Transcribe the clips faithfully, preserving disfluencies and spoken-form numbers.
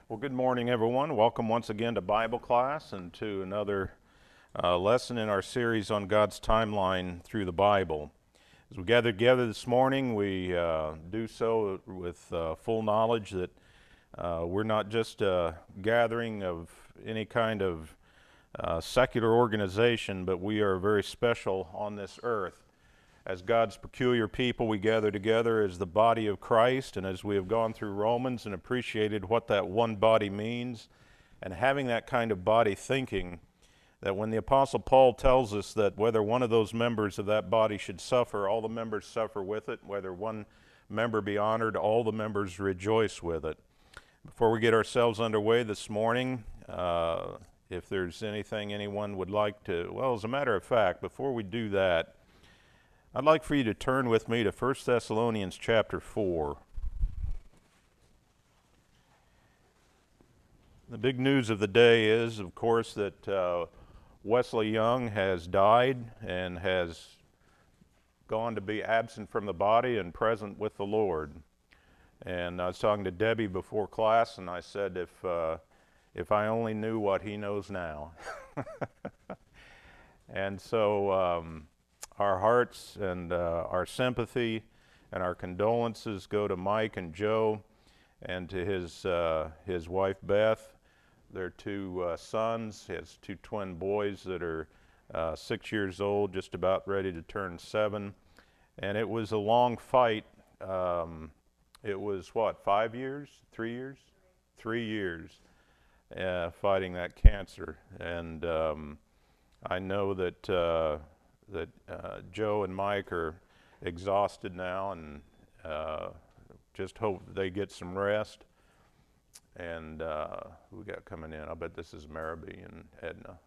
Well, good morning, everyone. Welcome once again to Bible class and to another uh, lesson in our series on God's timeline through the Bible. As we gather together this morning, we uh, do so with uh, full knowledge that uh, we're not just a gathering of any kind of uh, secular organization, but we are very special on this earth. As God's peculiar people, we gather together as the body of Christ, and as we have gone through Romans and appreciated what that one body means, and having that kind of body thinking, that when the Apostle Paul tells us that whether one of those members of that body should suffer, all the members suffer with it. Whether one member be honored, all the members rejoice with it. Before we get ourselves underway this morning, uh, if there's anything anyone would like to, well, as a matter of fact, before we do that, I'd like for you to turn with me to First Thessalonians chapter four. The big news of the day is, of course, that uh, Wesley Young has died and has gone to be absent from the body and present with the Lord. And I was talking to Debbie before class, and I said, if, uh, if I only knew what he knows now. And so um, our hearts and uh, our sympathy and our condolences go to Mike and Joe and to his uh, his wife Beth, their two uh, sons, his two twin boys that are uh, six years old, just about ready to turn seven. And it was a long fight. Um, it was what, five years, three years, three years uh, fighting that cancer. And um, I know that. Uh, that uh, Joe and Mike are exhausted now, and uh, just hope they get some rest. And uh, who we got coming in? I bet this is Marabee and Edna.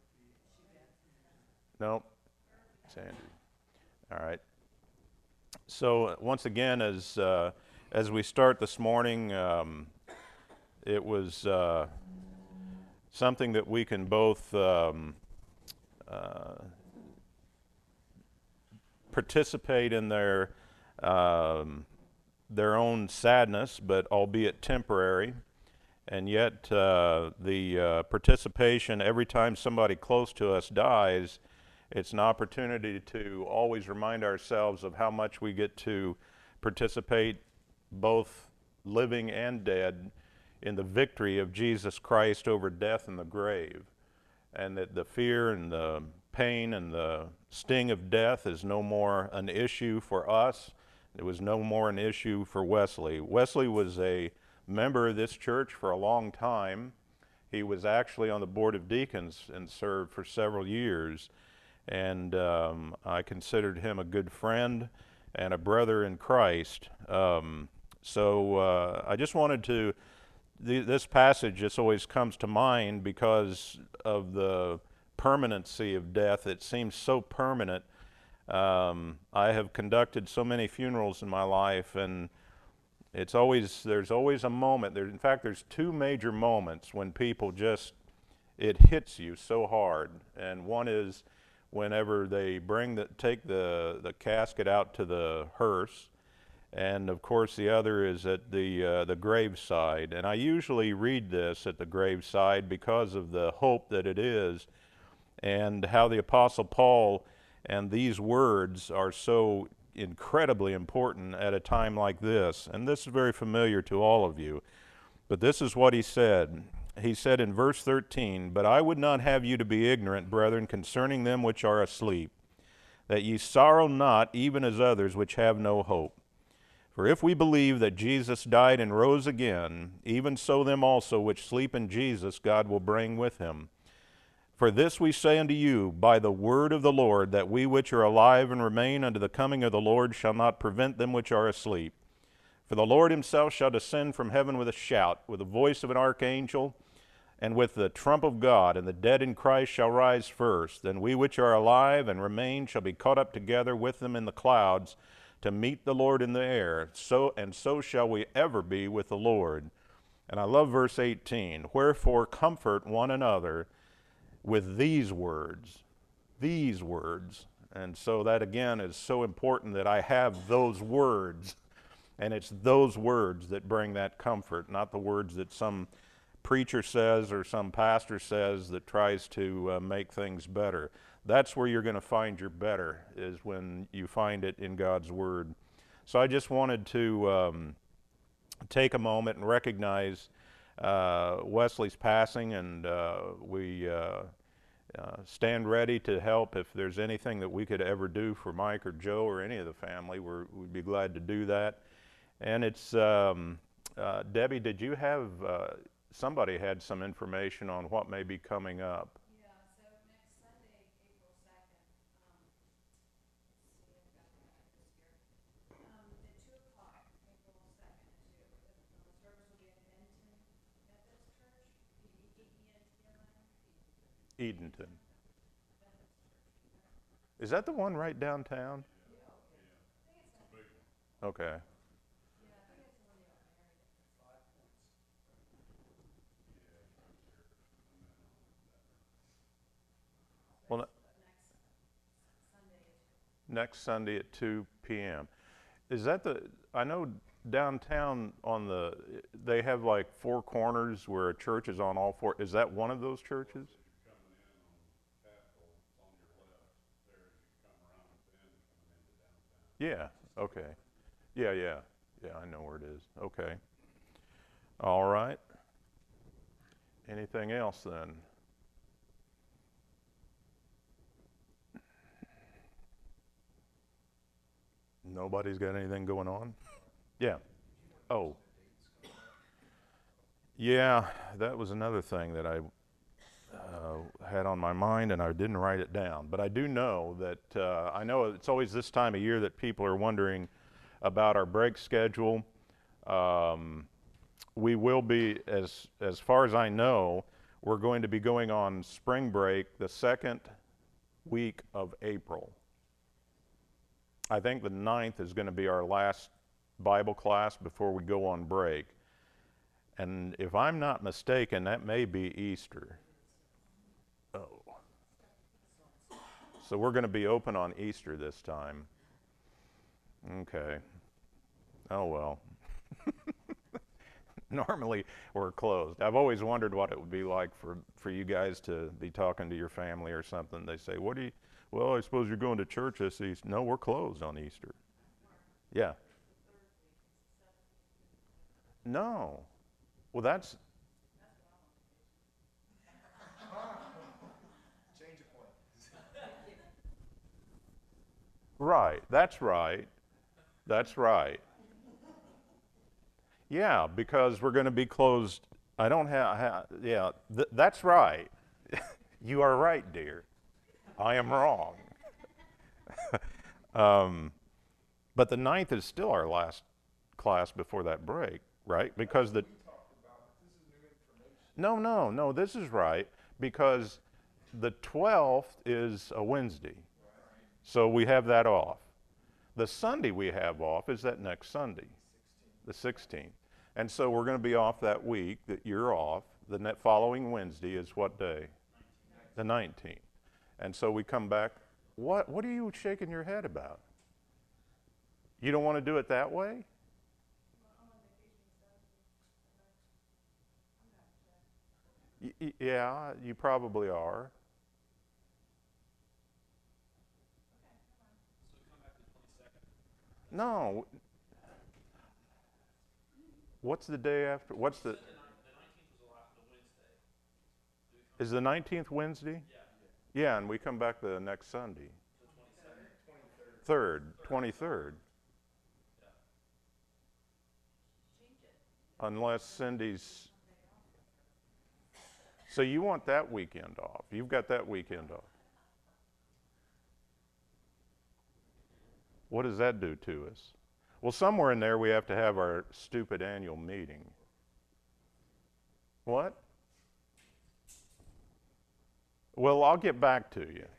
Nope, it's Andrew. All right. So once again, as uh, as we start this morning, um, it was uh, something that we can both um, uh, participate in their um, their own sadness, but albeit temporary. And yet uh, the uh, participation, every time somebody close to us dies, it's an opportunity to always remind ourselves of how much we get to participate, both living and dead, in the victory of Jesus Christ over death and the grave. And that the fear and the pain and the sting of death is no more an issue for us. It was no more an issue for Wesley. Wesley was a member of this church for a long time. He was actually on the board of deacons and served for several years. And um, I considered him a good friend and a brother in Christ. Um, so uh, I just wanted to, th- this passage just always comes to mind because of the permanency of death. It seems so permanent. Um, I have conducted so many funerals in my life, and it's always, there's always a moment. There, in fact, there's two major moments when people just, it hits you so hard. And one is whenever they bring the, take the, the casket out to the hearse, and of course the other is at the uh, the graveside. And I usually read this at the graveside because of the hope that it is, and how the Apostle Paul and these words are so incredibly important at a time like this. And this is very familiar to all of you. But this is what he said. He said in verse thirteen, "But I would not have you to be ignorant, brethren, concerning them which are asleep, that ye sorrow not, even as others which have no hope. For if we believe that Jesus died and rose again, even so them also which sleep in Jesus God will bring with him. For this we say unto you by the word of the Lord, that we which are alive and remain unto the coming of the Lord shall not prevent them which are asleep. For the Lord himself shall descend from heaven with a shout, with the voice of an archangel, and with the trump of God, and the dead in Christ shall rise first. Then we which are alive and remain shall be caught up together with them in the clouds to meet the Lord in the air. So and so shall we ever be with the Lord." And I love verse eighteen. "Wherefore comfort one another with these words." These words. And so that again is so important that I have those words. And it's those words that bring that comfort, not the words that some preacher says or some pastor says that tries to uh, make things better. That's where you're going to find your better, is when you find it in God's Word. So I just wanted to um, take a moment and recognize uh, Wesley's passing, and uh, we uh, uh, stand ready to help if there's anything that we could ever do for Mike or Joe or any of the family. We're, we'd be glad to do that. And it's, um, uh, Debbie, did you have, uh, somebody had some information on what may be coming up? Yeah, so next Sunday, April second, um, let's see, I've got the address here. Um, at two o'clock, April second at two, the, the service will be at Benton Methodist Church, E E N T O N, Edenton. Methodist Church. Is that the one right downtown? Yeah, okay. I think it's a big one. Okay. Yeah, I think it's the one in the open area. Five points. Well, Next Sunday at two. next Sunday at two p m Is that the, I know downtown on the, they have like four corners where a church is on all four. Is that one of those churches? Yeah, okay. Yeah, yeah, yeah, I know where it is. Okay. All right. Anything else then? Nobody's got anything going on? Yeah. Oh. Yeah, that was another thing that I uh, had on my mind, and I didn't write it down. But I do know that, uh, I know it's always this time of year that people are wondering about our break schedule. Um, we will be, as, as far as I know, we're going to be going on spring break the second week of April. I think the ninth is going to be our last Bible class before we go on break. And if I'm not mistaken, that may be Easter. Oh. So we're going to be open on Easter this time. Okay. Oh, well. Normally we're closed. I've always wondered what it would be like for, for you guys to be talking to your family or something. They say, what do you, well, I suppose you're going to church this Easter. No, we're closed on Easter. Yeah. No. Well, that's... Change of plan. Right, that's right. That's right. Yeah, because we're going to be closed. I don't have, ha, yeah, th that's right. You are right, dear. I am wrong. um, but the ninth is still our last class before that break, right? Because the... No, no, no, this is right, because the twelfth is a Wednesday. So we have that off. The Sunday we have off is that next Sunday, the sixteenth. And so we're going to be off that week that you're off. The net following Wednesday is what day? The nineteenth. And so we come back. What, what are you shaking your head about? You don't want to do it that way? Y y yeah, you probably are. No. What's the day after? What's the? Is the nineteenth Wednesday? Yeah. Yeah, and we come back the next Sunday. Third, twenty-third. Unless Cindy's. So you want that weekend off? You've got that weekend off. What does that do to us? Well, somewhere in there we have to have our stupid annual meeting. What? Well, I'll get back to you.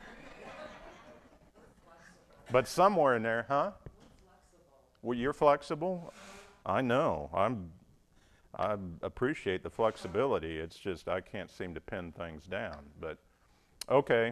But somewhere in there, huh? Well, you're flexible? I know. I'm, I appreciate the flexibility. It's just I can't seem to pin things down. But, okay.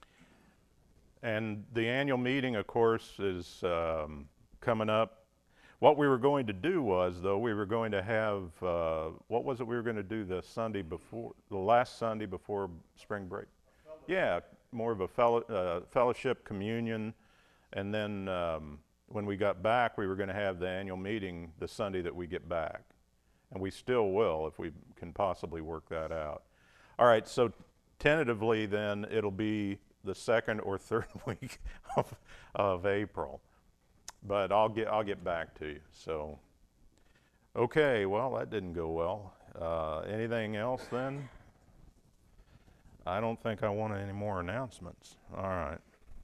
And the annual meeting, of course, is um, coming up. What we were going to do was, though, we were going to have, uh, what was it we were going to do the Sunday before, the last Sunday before spring break? Yeah, more of a fellow, uh, fellowship, communion, and then um, when we got back, we were going to have the annual meeting the Sunday that we get back. And we still will if we can possibly work that out. All right, so tentatively then, it'll be the second or third week of, of April. But I'll get, I'll get back to you. So, okay, well, that didn't go well. Uh, anything else then? I don't think I want any more announcements. All right.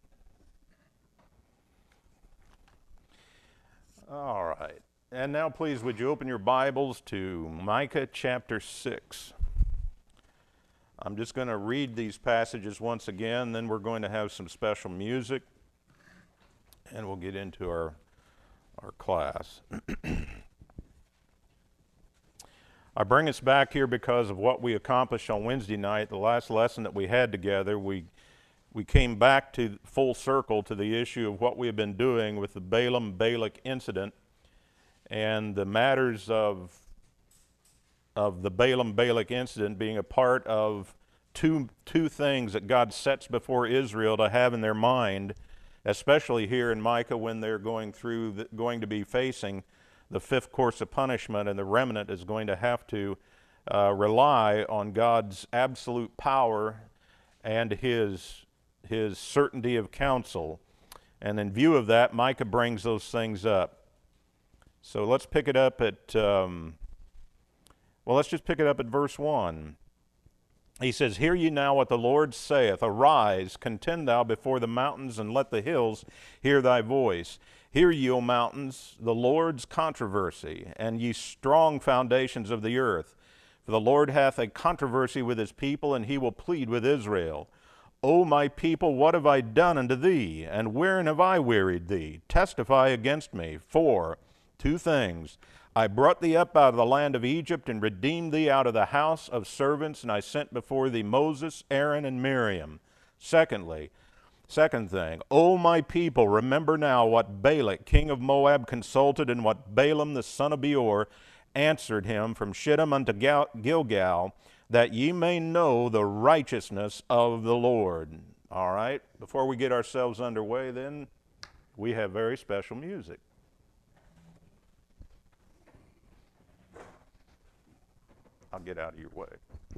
All right. And now, please, would you open your Bibles to Micah chapter six. I'm just going to read these passages once again, then we're going to have some special music, and we'll get into our, our class. I bring us back here because of what we accomplished on Wednesday night, the last lesson that we had together. We, we came back to full circle to the issue of what we have been doing with the Balaam-Balak incident and the matters of, of the Balaam-Balak incident being a part of two, two things that God sets before Israel to have in their mind, especially here in Micah when they're going through, the, going to be facing the fifth course of punishment, and the remnant is going to have to uh, rely on God's absolute power and his, his certainty of counsel. And in view of that, Micah brings those things up. So let's pick it up at, um, well, let's just pick it up at verse one. He says, "Hear ye now what the Lord saith, Arise, contend thou before the mountains, and let the hills hear thy voice. Hear ye, O mountains, the Lord's controversy, and ye strong foundations of the earth. For the Lord hath a controversy with his people, and he will plead with Israel. O my people, what have I done unto thee? And wherein have I wearied thee? Testify against me. For two things. I brought thee up out of the land of Egypt, and redeemed thee out of the house of servants, and I sent before thee Moses, Aaron, and Miriam. Secondly, Second thing, O my people, remember now what Balak, king of Moab, consulted, and what Balaam, the son of Beor, answered him from Shittim unto Gal- Gilgal, that ye may know the righteousness of the Lord." All right, before we get ourselves underway then, we have very special music. I'll get out of your way.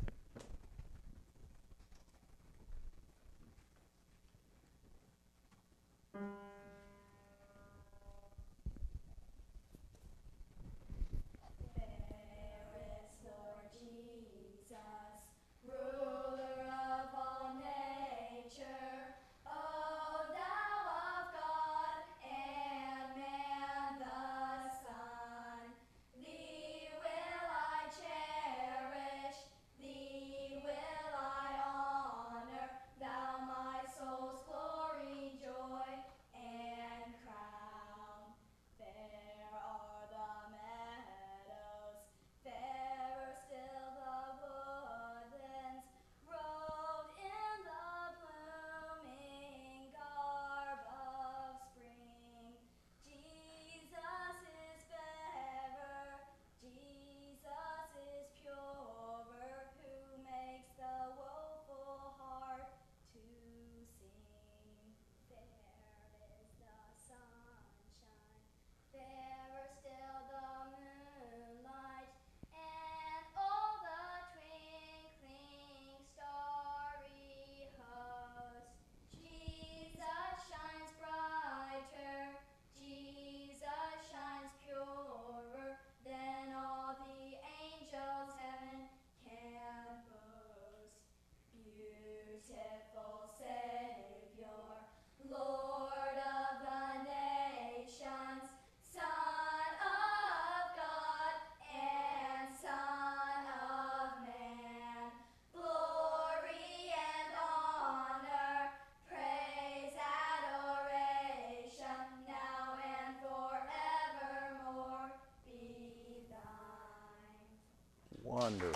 Wonderful.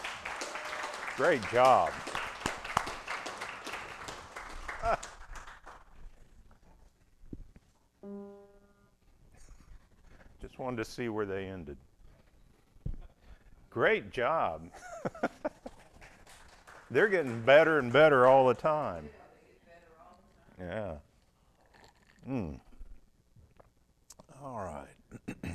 Great job. Just wanted to see where they ended. Great job. They're getting better and better all the time. Yeah. Mm. All right.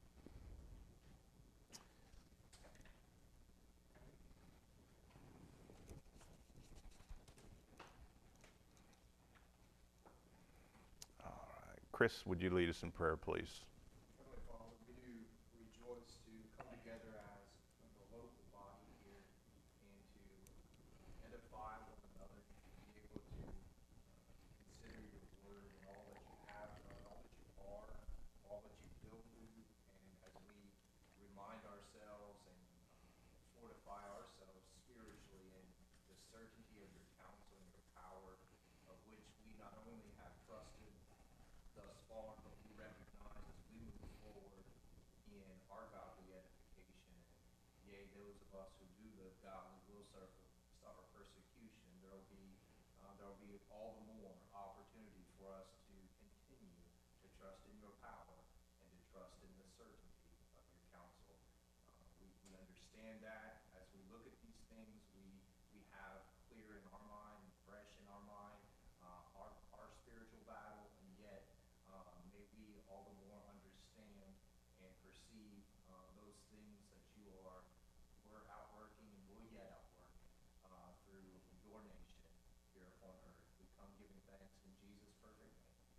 Chris, would you lead us in prayer, please? Heavenly Father, we do rejoice to come together as the local body here and to edify one another, to be able to uh, consider your word and all that you have done, all that you are, all that you will do, and as we remind ourselves and uh, fortify ourselves spiritually in the certainty of your counsel and your power, of which we not only have trusted thus far, but we recognize as we move forward in our godly edification, and yea, those of us who do live godly will suffer, suffer persecution. There will be uh, there will be all the more opportunity for us to continue to trust in your power and to trust in the certainty of your counsel. Uh, we, we understand that as we look at these things, we we have clear in our mind, fresh in our mind, uh, our our spiritual battle, and yet. Uh, may we all the more understand and perceive uh, those things that you are were outworking and will yet outwork uh, through your nation here upon earth. We come giving thanks in Jesus' perfect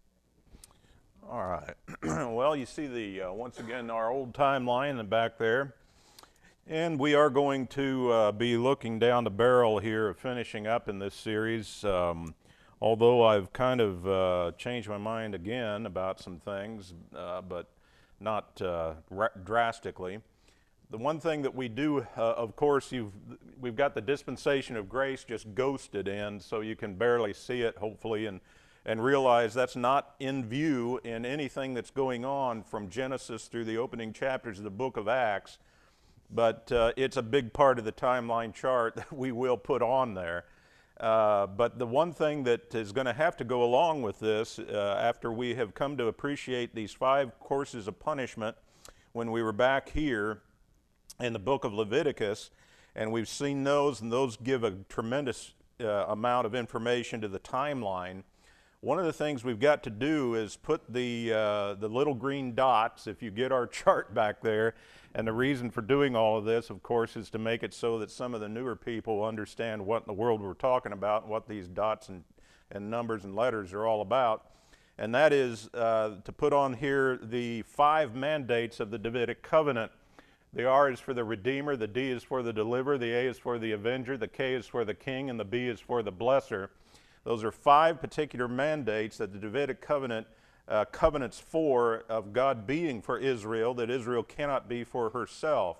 name. All right. Well, you see the uh, once again our old timeline in the back there, and we are going to uh, be looking down the barrel here of finishing up in this series. Um, Although I've kind of uh, changed my mind again about some things, uh, but not uh, ra- drastically. The one thing that we do, uh, of course, you've, we've got the dispensation of grace just ghosted in, so you can barely see it, hopefully, and, and realize that's not in view in anything that's going on from Genesis through the opening chapters of the book of Acts, but uh, it's a big part of the timeline chart that we will put on there. Uh, but the one thing that is going to have to go along with this, uh, after we have come to appreciate these five courses of punishment when we were back here in the book of Leviticus, and we've seen those, and those give a tremendous uh, amount of information to the timeline. One of the things we've got to do is put the, uh, the little green dots, if you get our chart back there, and the reason for doing all of this, of course, is to make it so that some of the newer people understand what in the world we're talking about and what these dots and, and numbers and letters are all about. And that is uh, to put on here the five mandates of the Davidic covenant. The R is for the Redeemer, the D is for the Deliverer, the A is for the Avenger, the K is for the King, and the B is for the Blesser. Those are five particular mandates that the Davidic covenant Uh, covenants for of God being for Israel, that Israel cannot be for herself.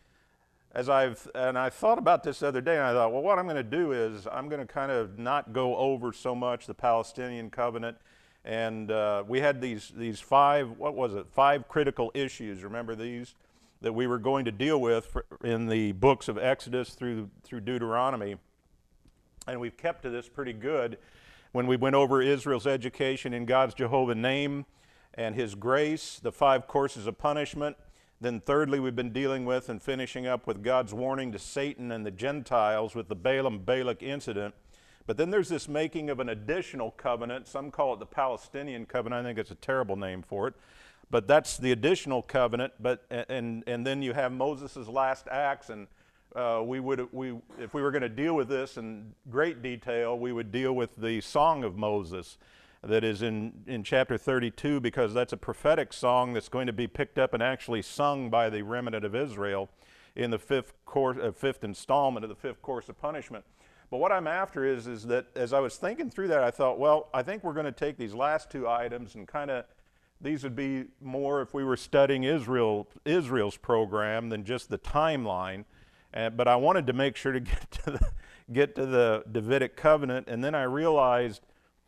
As I've, and I thought about this the other day, and I thought, well, what I'm going to do is I'm going to kind of not go over so much the Palestinian covenant, and uh, we had these, these five, what was it, five critical issues, remember these, that we were going to deal with for, in the books of Exodus through, through Deuteronomy, and we've kept to this pretty good. When we went over Israel's education in God's Jehovah name and his grace, the five courses of punishment. Then thirdly, we've been dealing with and finishing up with God's warning to Satan and the Gentiles with the Balaam-Balak incident. But then there's this making of an additional covenant. Some call it the Palestinian covenant. I think it's a terrible name for it. But that's the additional covenant. But and and then you have Moses' last acts, and Uh, we would, we, if we were going to deal with this in great detail, we would deal with the Song of Moses that is in, in chapter thirty-two, because that's a prophetic song that's going to be picked up and actually sung by the remnant of Israel in the fifth, course, uh, fifth installment of the fifth course of punishment. But what I'm after is, is that as I was thinking through that, I thought, well, I think we're going to take these last two items and kind of, these would be more if we were studying Israel, Israel's program than just the timeline. Uh, but I wanted to make sure to get to the, get to the Davidic covenant, and then I realized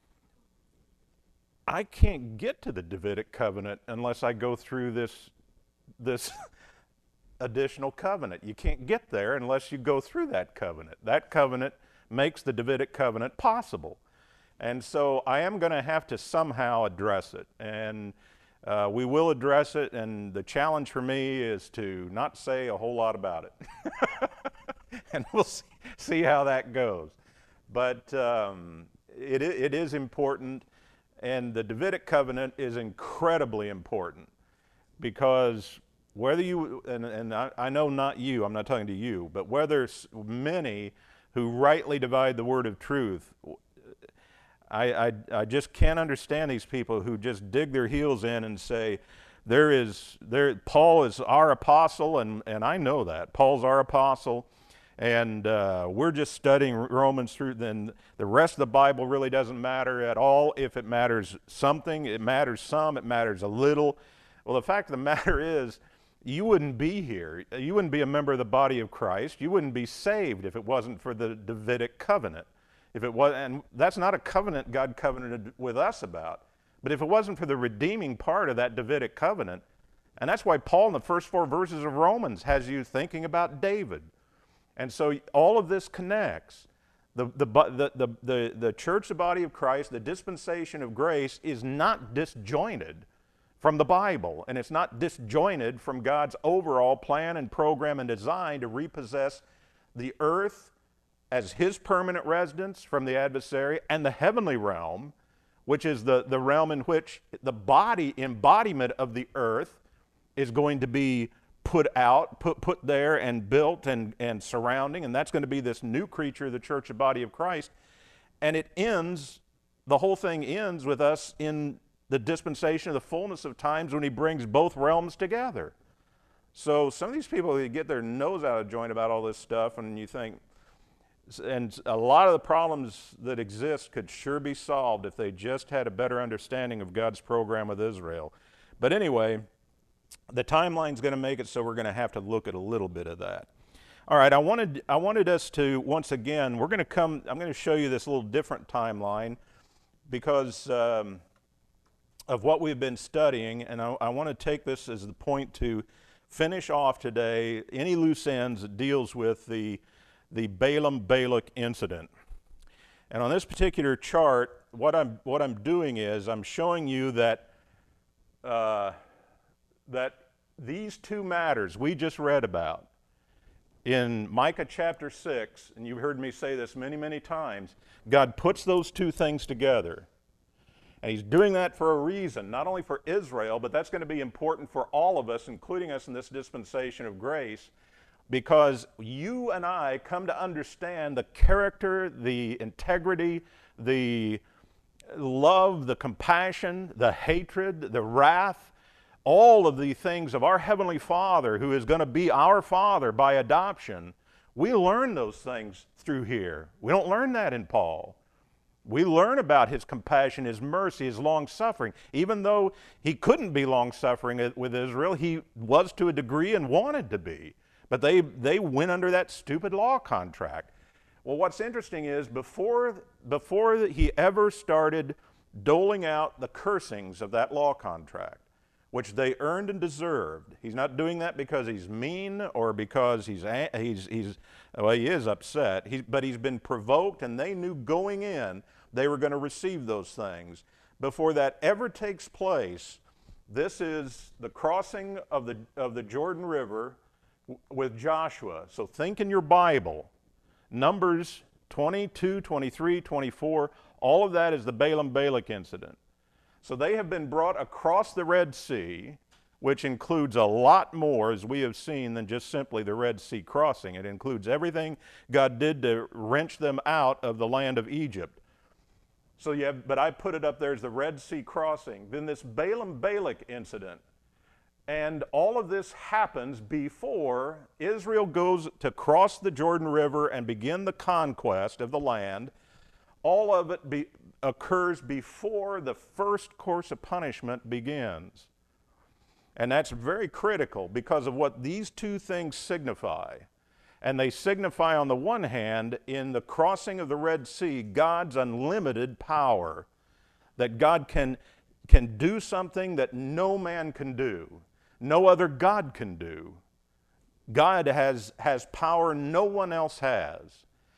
I can't get to the Davidic covenant unless I go through this, this additional covenant. You can't get there unless you go through that covenant. That covenant makes the Davidic covenant possible. And so I am going to have to somehow address it. And Uh, we will address it, and the challenge for me is to not say a whole lot about it. And we'll see, see how that goes. But um, it, it is important, and the Davidic covenant is incredibly important, because whether you, and, and I, I know not you, I'm not talking to you, but whether many who rightly divide the word of truth, I, I, I just can't understand these people who just dig their heels in and say, there is, there, Paul is our apostle, and, and I know that. Paul's our apostle, and uh, we're just studying Romans through, then the rest of the Bible really doesn't matter at all. If it matters something, it matters some, it matters a little. Well, the fact of the matter is, you wouldn't be here. You wouldn't be a member of the body of Christ. You wouldn't be saved if it wasn't for the Davidic covenant. If it was, and that's not a covenant God covenanted with us about. But if it wasn't for the redeeming part of that Davidic covenant, and that's why Paul in the first four verses of Romans has you thinking about David. And so all of this connects. The, the, the, the, the, the church, the body of Christ, the dispensation of grace is not disjointed from the Bible, and it's not disjointed from God's overall plan and program and design to repossess the earth as his permanent residence from the adversary, and the heavenly realm, which is the, the realm in which the body embodiment of the earth is going to be put out, put, put there and built and, and surrounding, and that's going to be this new creature, the church, the body of Christ. And it ends, the whole thing ends with us in the dispensation of the fullness of times when he brings both realms together. So some of these people, they get their nose out of joint about all this stuff, and you think, and a lot of the problems that exist could sure be solved if they just had a better understanding of God's program with Israel. But anyway, the timeline's going to make it so we're going to have to look at a little bit of that. All right, I wanted, I wanted us to, once again, we're going to come, I'm going to show you this little different timeline because um, of what we've been studying, and I, I want to take this as the point to finish off today any loose ends that deals with the the Balaam-Balak incident. And on this particular chart, what I'm, what I'm doing is I'm showing you that, uh, that these two matters we just read about in Micah chapter six, and you've heard me say this many, many times, God puts those two things together. And he's doing that for a reason, not only for Israel, but that's going to be important for all of us, including us in this dispensation of grace, because you and I come to understand the character, the integrity, the love, the compassion, the hatred, the wrath, all of the things of our Heavenly Father who is going to be our Father by adoption. We learn those things through here. We don't learn that in Paul. We learn about his compassion, his mercy, his long-suffering. Even though he couldn't be long-suffering with Israel, he was to a degree and wanted to be. But they, they went under that stupid law contract. Well, what's interesting is before, before he ever started doling out the cursings of that law contract, which they earned and deserved, he's not doing that because he's mean or because he's, he's, he's well, he is upset, he, but he's been provoked, and they knew going in they were going to receive those things. Before that ever takes place, this is the crossing of the, of the Jordan River with Joshua. So think in your Bible, Numbers twenty-two, twenty-three, twenty-four, all of that is the Balaam-Balak incident. So they have been brought across the Red Sea, which includes a lot more, as we have seen, than just simply the Red Sea crossing. It includes everything God did to wrench them out of the land of Egypt. So you have, but I put it up there as the Red Sea crossing. Then this Balaam-Balak incident. And all of this happens before Israel goes to cross the Jordan River and begin the conquest of the land. All of it be, occurs before the first course of punishment begins. And that's very critical because of what these two things signify. And they signify, on the one hand, in the crossing of the Red Sea, God's unlimited power, that God can, can do something that no man can do. No other God can do. God has, has power no one else has.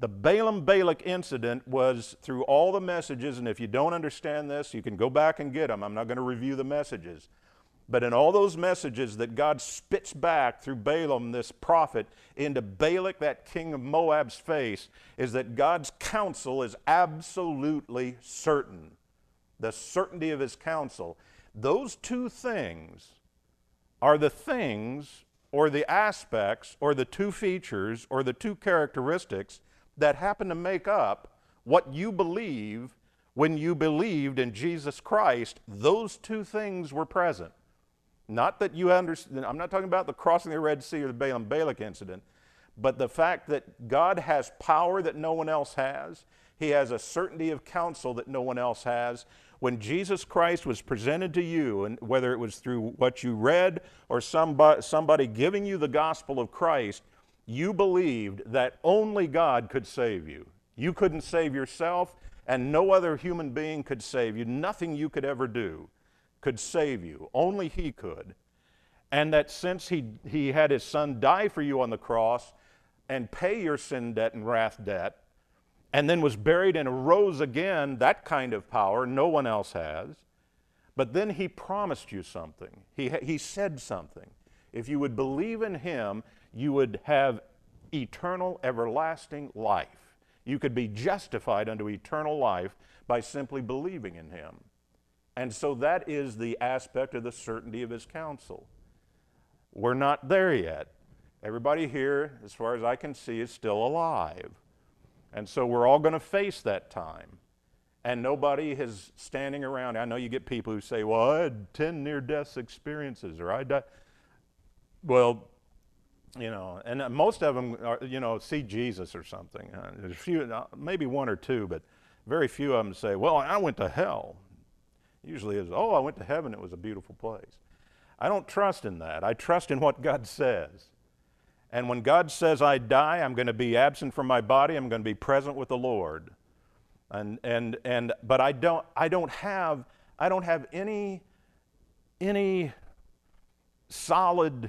The Balaam-Balak incident was through all the messages, and if you don't understand this, you can go back and get them. I'm not going to review the messages. But in all those messages that God spits back through Balaam, this prophet, into Balak, that king of Moab's face, is that God's counsel is absolutely certain. The certainty of his counsel. Those two things are the things or the aspects or the two features or the two characteristics that happen to make up what you believe when you believed in Jesus Christ. Those two things were present. Not that you understand, I'm not talking about the crossing the Red Sea or the Balaam-Balak incident, but the fact that God has power that no one else has. He has a certainty of counsel that no one else has. When Jesus Christ was presented to you, and whether it was through what you read or somebody, somebody giving you the gospel of Christ, you believed that only God could save you. You couldn't save yourself, and no other human being could save you. Nothing you could ever do could save you. Only he could. And that since he, he had his son die for you on the cross and pay your sin debt and wrath debt, and then was buried and arose again, that kind of power no one else has. But then he promised you something. He, he said something. If you would believe in him, you would have eternal, everlasting life. You could be justified unto eternal life by simply believing in him. And so that is the aspect of the certainty of his counsel. We're not there yet. Everybody here, as far as I can see, is still alive. And so we're all going to face that time. And nobody is standing around. I know you get people who say, well, I had ten near-death experiences, or I died. Well, you know, and most of them, are, you know, see Jesus or something. Uh, there's a few, maybe one or two, but very few of them say, well, I went to hell. Usually is, oh, I went to heaven, it was a beautiful place. I don't trust in that. I trust in what God says. And when God says I die, I'm going to be absent from my body, I'm going to be present with the Lord. And and and but I don't I don't have I don't have any any solid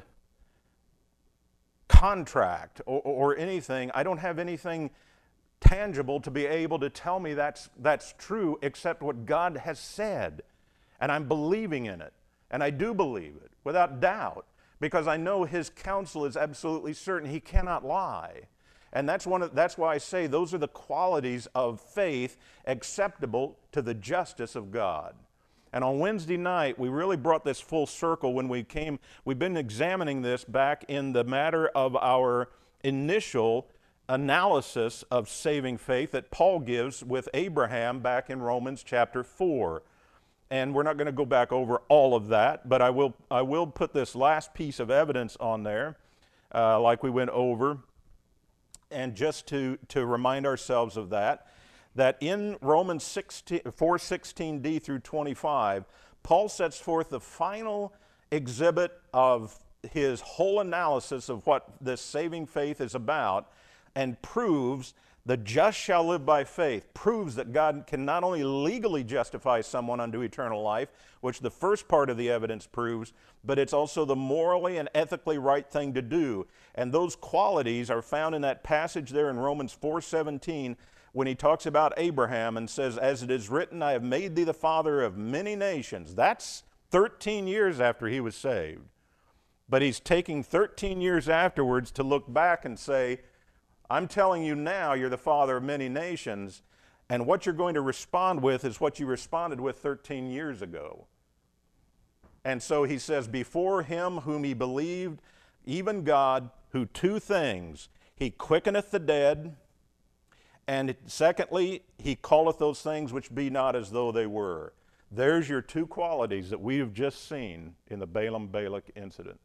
contract or, or anything. I don't have anything tangible to be able to tell me that's that's true except what God has said. And I'm believing in it. And I do believe it without doubt, because I know his counsel is absolutely certain. He cannot lie. And that's one of, that's why I say those are the qualities of faith acceptable to the justice of God. And on Wednesday night, we really brought this full circle when we came. We've been examining this back in the matter of our initial analysis of saving faith that Paul gives with Abraham back in Romans chapter four. And we're not going to go back over all of that, but I will, I will put this last piece of evidence on there, uh, like we went over, and just to, to remind ourselves of that, that in Romans four sixteen d through twenty-five, Paul sets forth the final exhibit of his whole analysis of what this saving faith is about, and proves the just shall live by faith, proves that God can not only legally justify someone unto eternal life, which the first part of the evidence proves, but it's also the morally and ethically right thing to do. And those qualities are found in that passage there in Romans four seventeen, when he talks about Abraham and says, as it is written, I have made thee the father of many nations. That's thirteen years after he was saved. But he's taking thirteen years afterwards to look back and say, I'm telling you now you're the father of many nations, and what you're going to respond with is what you responded with thirteen years ago. And so he says, before him whom he believed, even God, who two things, he quickeneth the dead, and secondly, he calleth those things which be not as though they were. There's your two qualities that we have just seen in the Balaam-Balak incident.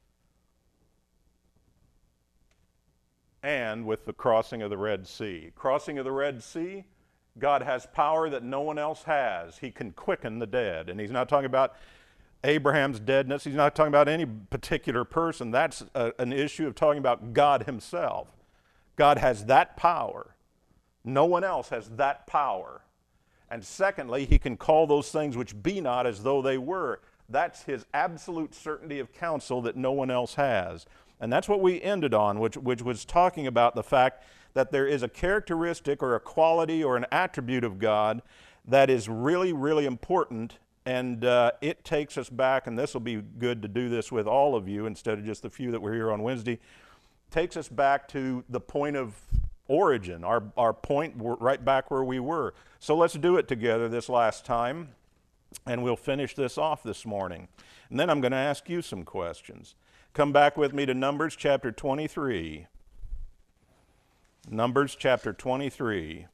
And with the crossing of the Red Sea. Crossing of the Red Sea, God has power that no one else has. He can quicken the dead. And he's not talking about Abraham's deadness. He's not talking about any particular person. That's a, an issue of talking about God himself. God has that power. No one else has that power. And secondly, he can call those things which be not as though they were. That's his absolute certainty of counsel that no one else has. And that's what we ended on, which, which was talking about the fact that there is a characteristic or a quality or an attribute of God that is really, really important, and uh, it takes us back, and this will be good to do this with all of you instead of just the few that were here on Wednesday, takes us back to the point of origin, our, our point right back where we were. So let's do it together this last time, and we'll finish this off this morning. And then I'm going to ask you some questions. Come back with me to Numbers chapter twenty-three. Numbers chapter twenty-three.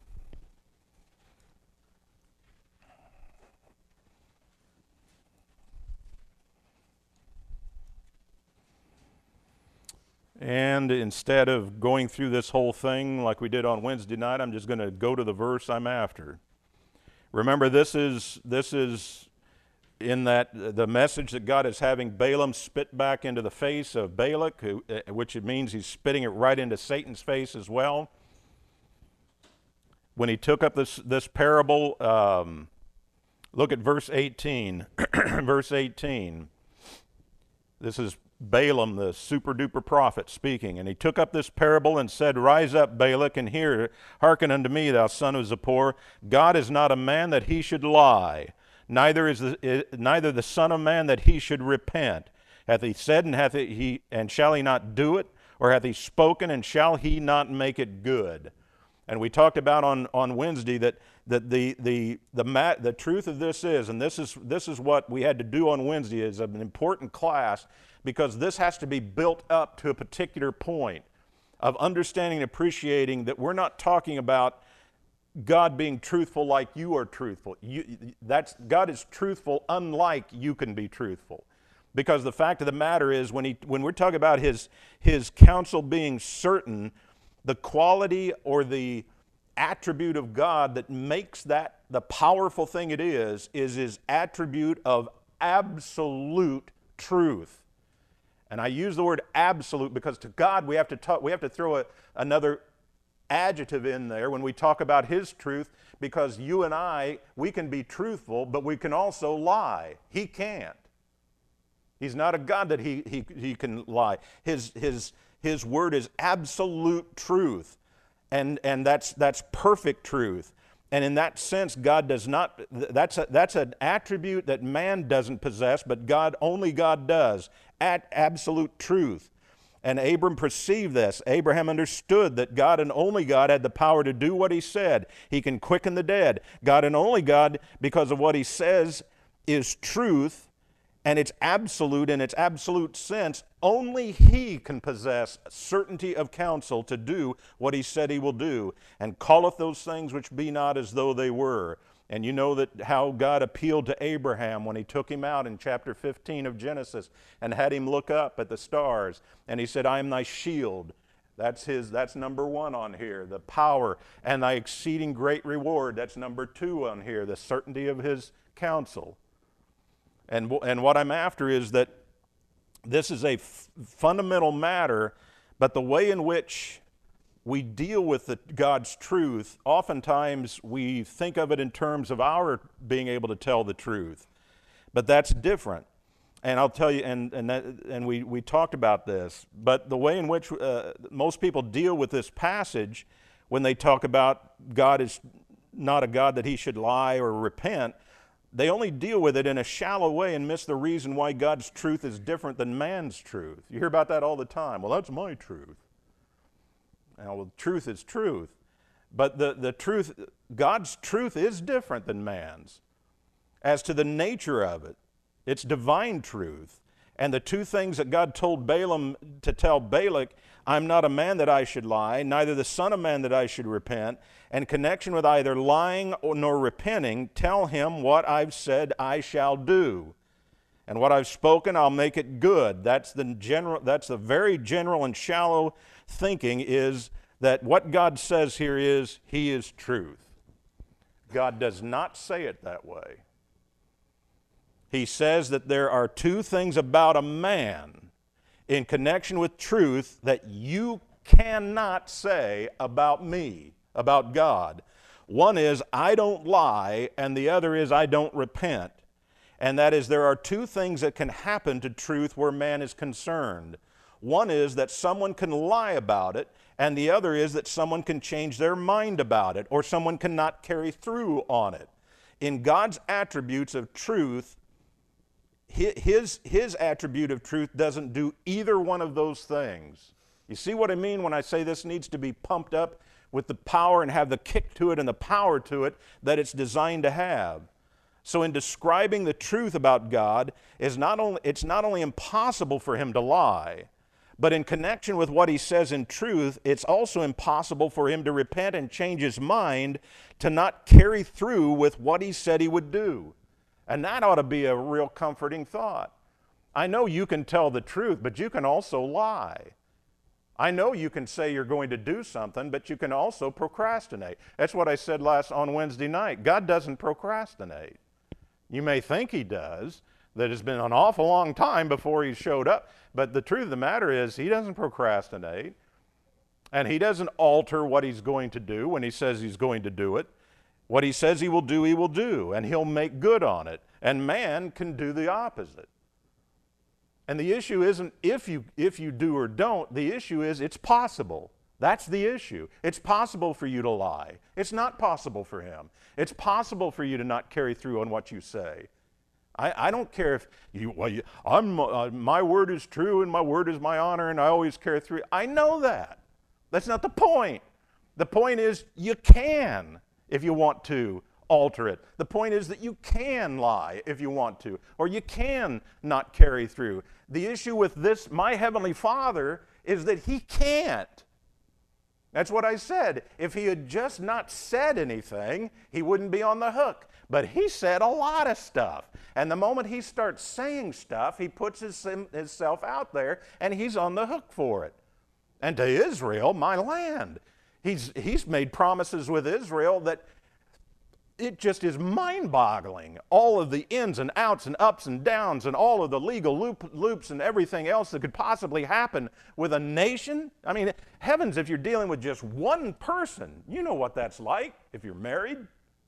And instead of going through this whole thing like we did on Wednesday night, I'm just going to go to the verse I'm after. Remember, this is this is in that the message that God is having Balaam spit back into the face of Balak, who, which it means he's spitting it right into Satan's face as well. When he took up this this parable, um, look at verse eighteen. Verse eighteen. This is Balaam, the super-duper prophet, speaking. And he took up this parable and said, Rise up, Balak, and hear, hearken unto me, thou son of Zippor. God is not a man that he should lie, neither is the, neither the son of man that he should repent. Hath he said, and hath he, and shall he not do it? Or hath he spoken, and shall he not make it good? And we talked about on, on Wednesday that, that the the the ma- the truth of this is, and this is this is what we had to do on Wednesday, is an important class, because this has to be built up to a particular point of understanding and appreciating that we're not talking about God being truthful like you are truthful. You, that's, God is truthful unlike you can be truthful. Because the fact of the matter is, when, he, when we're talking about his, his counsel being certain, the quality or the attribute of God that makes that the powerful thing it is, is his attribute of absolute truth. And I use the word absolute because to God we have to talk, we have to throw a, another adjective in there when we talk about his truth, because you and I, we can be truthful, but we can also lie. He can't. He's not a God that he, he, he can lie. His, his, his word is absolute truth, and, and that's, that's perfect truth. And in that sense, God does not, that's, a, that's an attribute that man doesn't possess, but God, only God does, at absolute truth. And Abram perceived this. Abraham understood that God and only God had the power to do what he said. He can quicken the dead. God and only God, because of what he says, is truth, and it's absolute in its absolute sense. Only he can possess certainty of counsel to do what he said he will do, and calleth those things which be not as though they were. And you know that how God appealed to Abraham when he took him out in chapter fifteen of Genesis and had him look up at the stars. And he said, I am thy shield. That's his, that's number one on here, the power, and thy exceeding great reward. That's number two on here, the certainty of his counsel. And, and what I'm after is that this is a f- fundamental matter, but the way in which we deal with the, God's truth, oftentimes we think of it in terms of our being able to tell the truth. But that's different. And I'll tell you, and and, that, and we, we talked about this, but the way in which uh, most people deal with this passage when they talk about God is not a God that he should lie or repent, they only deal with it in a shallow way and miss the reason why God's truth is different than man's truth. You hear about that all the time. Well, that's my truth. Now, well, truth is truth. But the, the truth, God's truth is different than man's. As to the nature of it, it's divine truth. And the two things that God told Balaam to tell Balak, I'm not a man that I should lie, neither the son of man that I should repent. In connection with either lying or nor repenting, tell him what I've said I shall do. And what I've spoken, I'll make it good. That's the general, that's the very general and shallow thinking, is that what God says here is he is truth. God does not say it that way. He says that there are two things about a man in connection with truth that you cannot say about me, about God. One is, I don't lie, and the other is, I don't repent. And that is, there are two things that can happen to truth where man is concerned. One is that someone can lie about it, and the other is that someone can change their mind about it, or someone cannot carry through on it. In God's attributes of truth, his, his attribute of truth doesn't do either one of those things. You see what I mean when I say this needs to be pumped up with the power and have the kick to it and the power to it that it's designed to have. So in describing the truth about God, is not only, it's not only impossible for him to lie, but in connection with what he says in truth, it's also impossible for him to repent and change his mind to not carry through with what he said he would do. And that ought to be a real comforting thought. I know you can tell the truth, but you can also lie. I know you can say you're going to do something, but you can also procrastinate. That's what I said last on Wednesday night. God doesn't procrastinate. You may think he does, that it's been an awful long time before he showed up, but the truth of the matter is he doesn't procrastinate, and he doesn't alter what he's going to do when he says he's going to do it. What he says he will do, he will do, and he'll make good on it. And man can do the opposite. And the issue isn't if you, if you do or don't. The issue is it's possible. That's the issue. It's possible for you to lie. It's not possible for him. It's possible for you to not carry through on what you say. I, I don't care if you, well, you, I'm, uh, my word is true and my word is my honor and I always carry through. I know that. That's not the point. The point is you can, if you want to, alter it. The point is that you can lie if you want to, or you can not carry through. The issue with this, my Heavenly Father, is that he can't. That's what I said. If he had just not said anything, he wouldn't be on the hook. But he said a lot of stuff. And the moment he starts saying stuff, he puts his, himself out there, and he's on the hook for it. And to Israel, my land. He's, he's made promises with Israel that it just is mind-boggling. All of the ins and outs and ups and downs and all of the legal loop, loops and everything else that could possibly happen with a nation. I mean, heavens, if you're dealing with just one person, you know what that's like if you're married.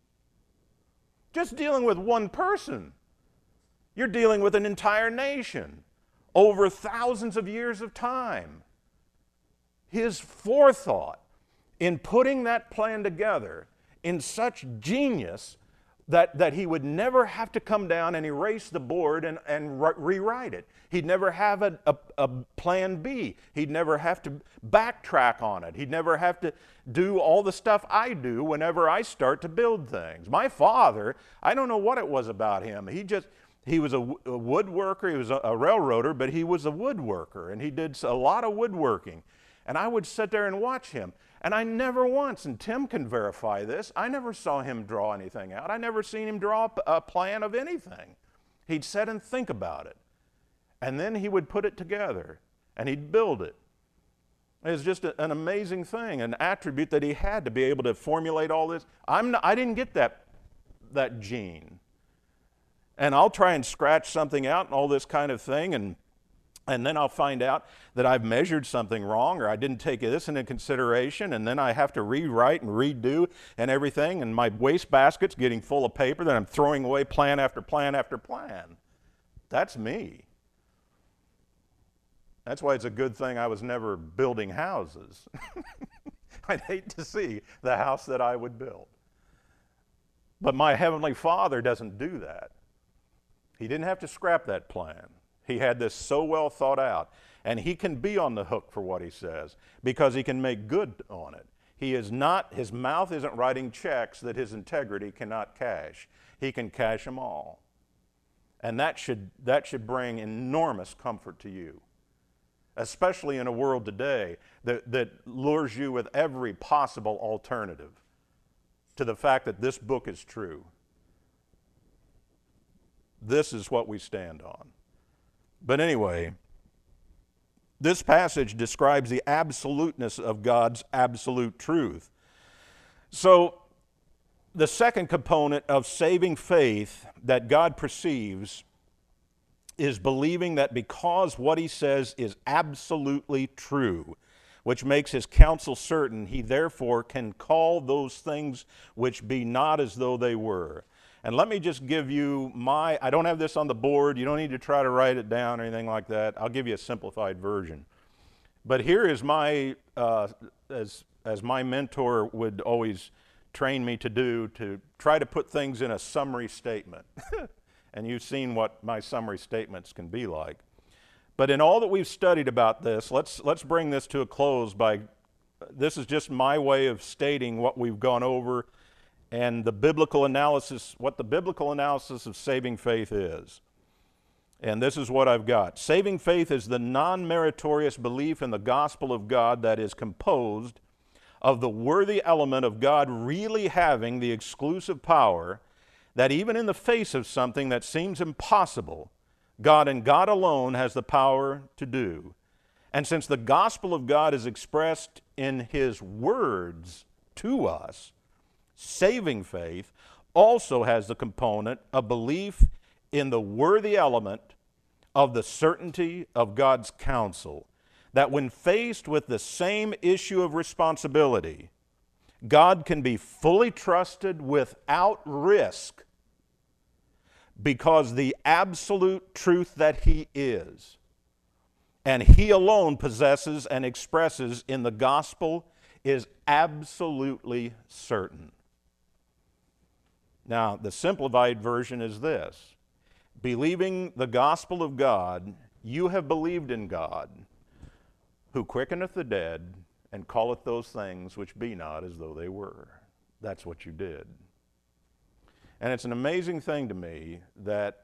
Just dealing with one person. You're dealing with an entire nation over thousands of years of time. His forethought in putting that plan together in such genius that, that he would never have to come down and erase the board and, and re- rewrite it. He'd never have a, a, a plan B. He'd never have to backtrack on it. He'd never have to do all the stuff I do whenever I start to build things. My father, I don't know what it was about him. He just, he was a, a woodworker, he was a, a railroader, but he was a woodworker, and he did a lot of woodworking. And I would sit there and watch him. And I never once, and Tim can verify this, I never saw him draw anything out. I never seen him draw a plan of anything. He'd sit and think about it. And then he would put it together, and he'd build it. It was just a, an amazing thing, an attribute that he had to be able to formulate all this. I'm not, I didn't get that, that gene. And I'll try and scratch something out and all this kind of thing, and And then I'll find out that I've measured something wrong or I didn't take this into consideration, and then I have to rewrite and redo and everything, and my wastebasket's getting full of paper that I'm throwing away plan after plan after plan. That's me. That's why it's a good thing I was never building houses. I'd hate to see the house that I would build. But my Heavenly Father doesn't do that. He didn't have to scrap that plan. He had this so well thought out, and he can be on the hook for what he says because he can make good on it. He is not, his mouth isn't writing checks that his integrity cannot cash. He can cash them all. And that should, that should bring enormous comfort to you, especially in a world today that, that lures you with every possible alternative to the fact that this book is true. This is what we stand on. But anyway, this passage describes the absoluteness of God's absolute truth. So, the second component of saving faith that God perceives is believing that because what he says is absolutely true, which makes his counsel certain, he therefore can call those things which be not as though they were. And let me just give you my, I don't have this on the board. You don't need to try to write it down or anything like that. I'll give you a simplified version. But here is my, uh, as, as my mentor would always train me to do, to try to put things in a summary statement. And you've seen what my summary statements can be like. But in all that we've studied about this, let's, let's bring this to a close by, this is just my way of stating what we've gone over and the biblical analysis, what the biblical analysis of saving faith is. And this is what I've got. Saving faith is the non-meritorious belief in the gospel of God that is composed of the worthy element of God really having the exclusive power that even in the face of something that seems impossible, God and God alone has the power to do. And since the gospel of God is expressed in His words to us, saving faith also has the component of belief in the worthy element of the certainty of God's counsel, that when faced with the same issue of responsibility, God can be fully trusted without risk because the absolute truth that He is, and He alone possesses and expresses in the gospel, is absolutely certain. Now, the simplified version is this. Believing the gospel of God, you have believed in God, who quickeneth the dead and calleth those things which be not as though they were. That's what you did. And it's an amazing thing to me that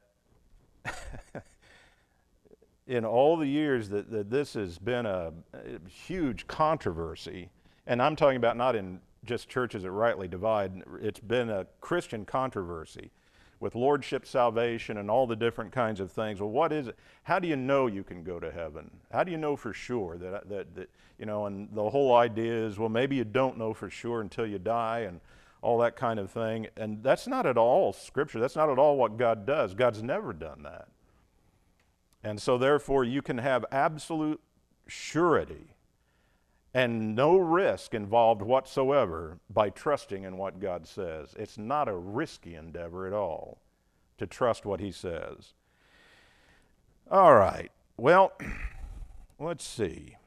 in all the years that, that this has been a, a huge controversy, and I'm talking about not in just churches that rightly divide, it's been a Christian controversy with lordship salvation and all the different kinds of things. Well, what is it? How do you know you can go to heaven? How do you know for sure that, that, that, you know, and the whole idea is, well, maybe you don't know for sure until you die and all that kind of thing. And that's not at all Scripture. That's not at all what God does. God's never done that. And so therefore you can have absolute surety and no risk involved whatsoever by trusting in what God says. It's not a risky endeavor at all to trust what He says. All right. Well, let's see.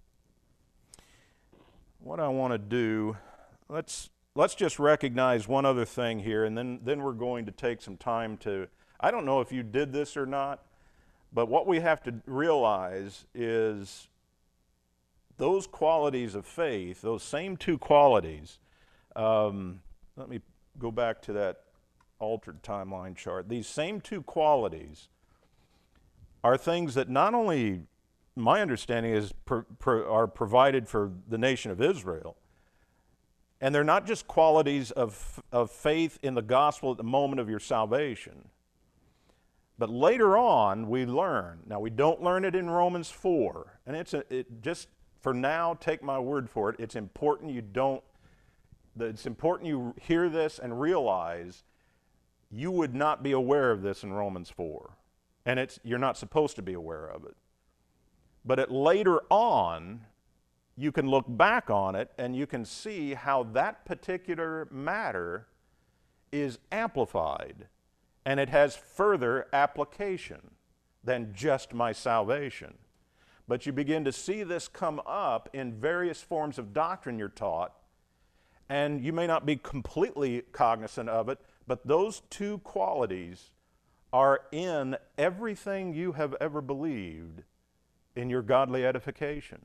What I want to do, let's let's just recognize one other thing here, and then, then we're going to take some time to, I don't know if you did this or not, but what we have to realize is those qualities of faith, those same two qualities, um, let me go back to that altered timeline chart. These same two qualities are things that not only, my understanding is, pro, pro, are provided for the nation of Israel, and they're not just qualities of, of faith in the gospel at the moment of your salvation. But later on, we learn. Now, we don't learn it in Romans four, and it's a, it just, for now, take my word for it, it's important you don't, it's important you hear this and realize you would not be aware of this in Romans four. And it's, you're not supposed to be aware of it. But at later on, you can look back on it and you can see how that particular matter is amplified. And it has further application than just my salvation. But you begin to see this come up in various forms of doctrine you're taught, and you may not be completely cognizant of it, but those two qualities are in everything you have ever believed in your godly edification.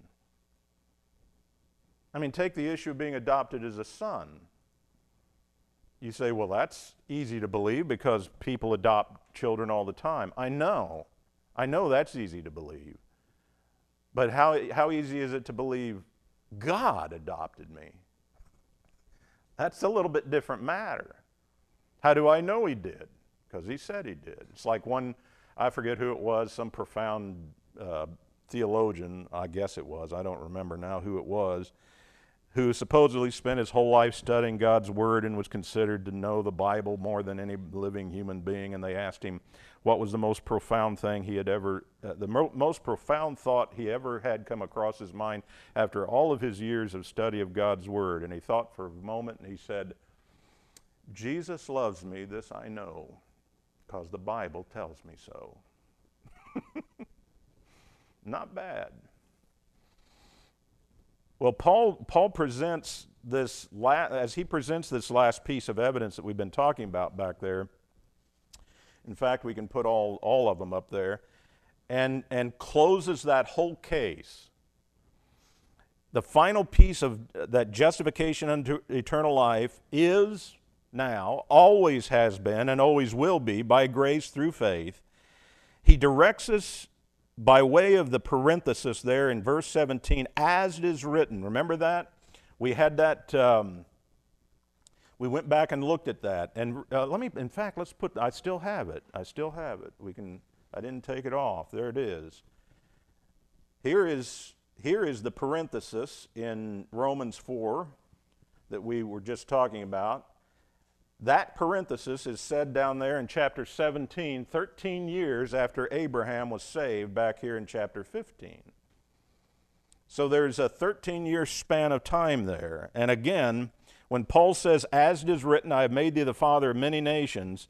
I mean, take the issue of being adopted as a son. You say, well, that's easy to believe because people adopt children all the time. I know. I know that's easy to believe. But how, how easy is it to believe God adopted me? That's a little bit different matter. How do I know He did? Because He said He did. It's like one, I forget who it was, some profound uh, theologian, I guess it was, I don't remember now who it was, who supposedly spent his whole life studying God's Word and was considered to know the Bible more than any living human being, and they asked him what was the most profound thing he had ever, uh, the mo most profound thought he ever had come across his mind after all of his years of study of God's Word. And he thought for a moment and he said, Jesus loves me, this I know, because the Bible tells me so. Not bad. Well, Paul, Paul presents this, la- as he presents this last piece of evidence that we've been talking about back there. In fact, we can put all, all of them up there, and, and closes that whole case. The final piece of that justification unto eternal life is now, always has been, and always will be, by grace through faith. He directs us by way of the parenthesis there in verse seventeen, as it is written. Remember that? We had that, um, we went back and looked at that. And uh, let me, in fact, let's put, I still have it. I still have it. We can, I didn't take it off. There it is. Here is, here is the parenthesis in Romans four that we were just talking about. That parenthesis is said down there in chapter seventeen, thirteen years after Abraham was saved, back here in chapter fifteen. So there's a thirteen-year span of time there. And again, when Paul says, as it is written, I have made thee the father of many nations,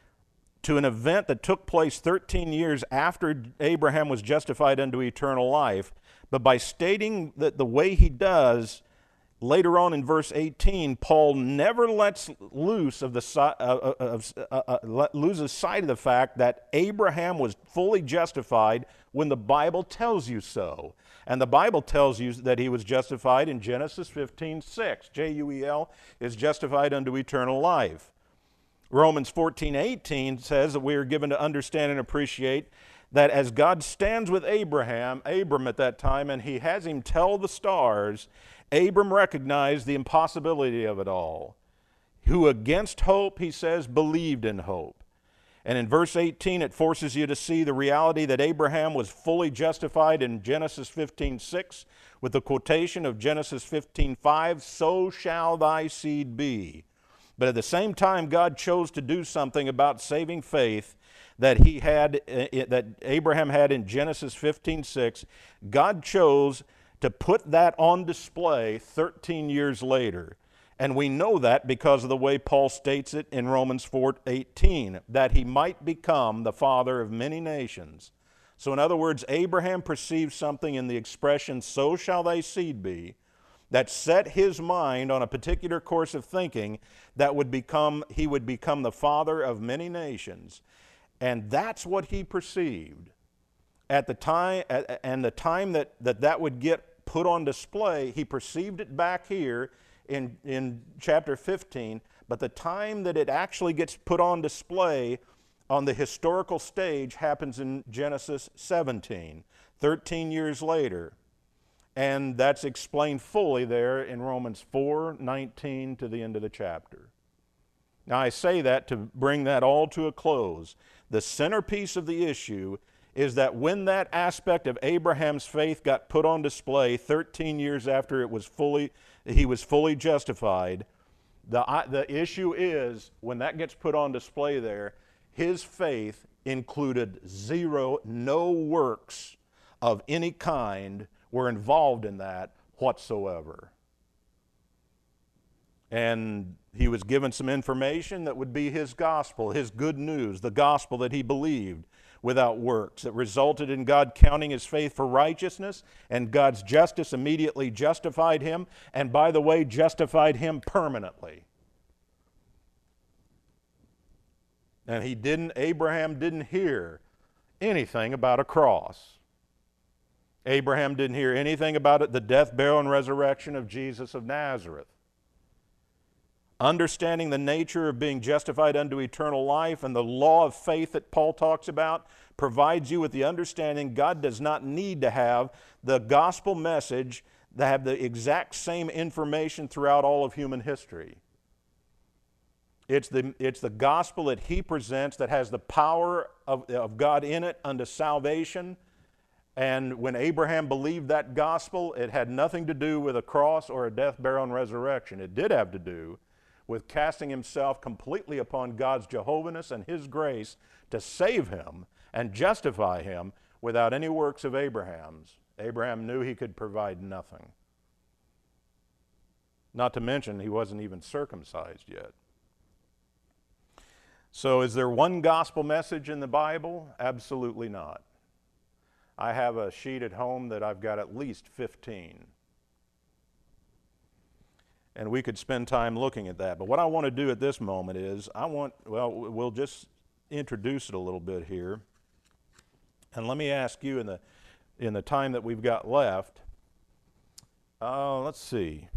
to an event that took place thirteen years after Abraham was justified unto eternal life, but by stating that the way he does, later on in verse eighteen, Paul never lets loose of the uh, of, uh, uh, loses sight of the fact that Abraham was fully justified when the Bible tells you so. And the Bible tells you that he was justified in Genesis fifteen six. J U E L is justified unto eternal life. Romans fourteen eighteen says that we are given to understand and appreciate that as God stands with Abraham, Abram at that time, and he has him tell the stars, Abram recognized the impossibility of it all. Who against hope, he says, believed in hope. And in verse eighteen, it forces you to see the reality that Abraham was fully justified in Genesis fifteen six with the quotation of Genesis fifteen five, so shall thy seed be. But at the same time, God chose to do something about saving faith that he had, that Abraham had in Genesis fifteen six. God chose to put that on display thirteen years later. And we know that because of the way Paul states it in Romans four eighteen, that he might become the father of many nations. So in other words, Abraham perceived something in the expression, so shall thy seed be, that set his mind on a particular course of thinking that would become, he would become the father of many nations. And that's what he perceived. At the time, and the time that that, that would get put on display, he perceived it back here in, in chapter fifteen, but the time that it actually gets put on display on the historical stage happens in Genesis seventeen, thirteen years later. And that's explained fully there in Romans four nineteen to the end of the chapter. Now I say that to bring that all to a close. The centerpiece of the issue is that when that aspect of Abraham's faith got put on display thirteen years after it was fully, he was fully justified, the, the issue is, when that gets put on display there, his faith included zero, no works of any kind were involved in that whatsoever. And he was given some information that would be his gospel, his good news, the gospel that he believed without works. It resulted in God counting his faith for righteousness, and God's justice immediately justified him, and by the way, justified him permanently. And he didn't, Abraham didn't hear anything about a cross. Abraham didn't hear anything about it, the death, burial, and resurrection of Jesus of Nazareth. Understanding the nature of being justified unto eternal life and the law of faith that Paul talks about provides you with the understanding God does not need to have the gospel message that have the exact same information throughout all of human history. It's the, it's the gospel that he presents that has the power of, of God in it unto salvation. And when Abraham believed that gospel, it had nothing to do with a cross or a death, burial, and resurrection. It did have to do with casting himself completely upon God's Jehovahness and his grace to save him and justify him without any works of Abraham's. Abraham knew he could provide nothing. Not to mention, he wasn't even circumcised yet. So is there one gospel message in the Bible? Absolutely not. I have a sheet at home that I've got at least fifteen. and we could spend time looking at that. But what I want to do at this moment is I want, well, we'll just introduce it a little bit here. And let me ask you in the in the time that we've got left, uh, let's see.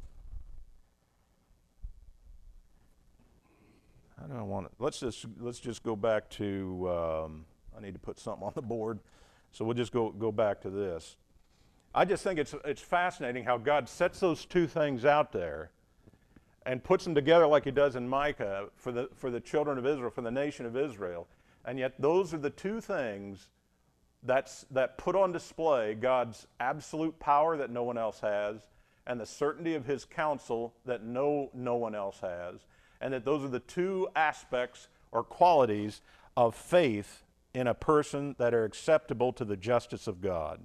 I don't want to, let's just let's just go back to, um, I need to put something on the board, so we'll just go go back to this. I just think it's it's fascinating how God sets those two things out there and puts them together like he does in Micah for the for the children of Israel, for the nation of Israel. And yet those are the two things that's that put on display God's absolute power that no one else has, and the certainty of his counsel that no no one else has. And that those are the two aspects or qualities of faith in a person that are acceptable to the justice of God.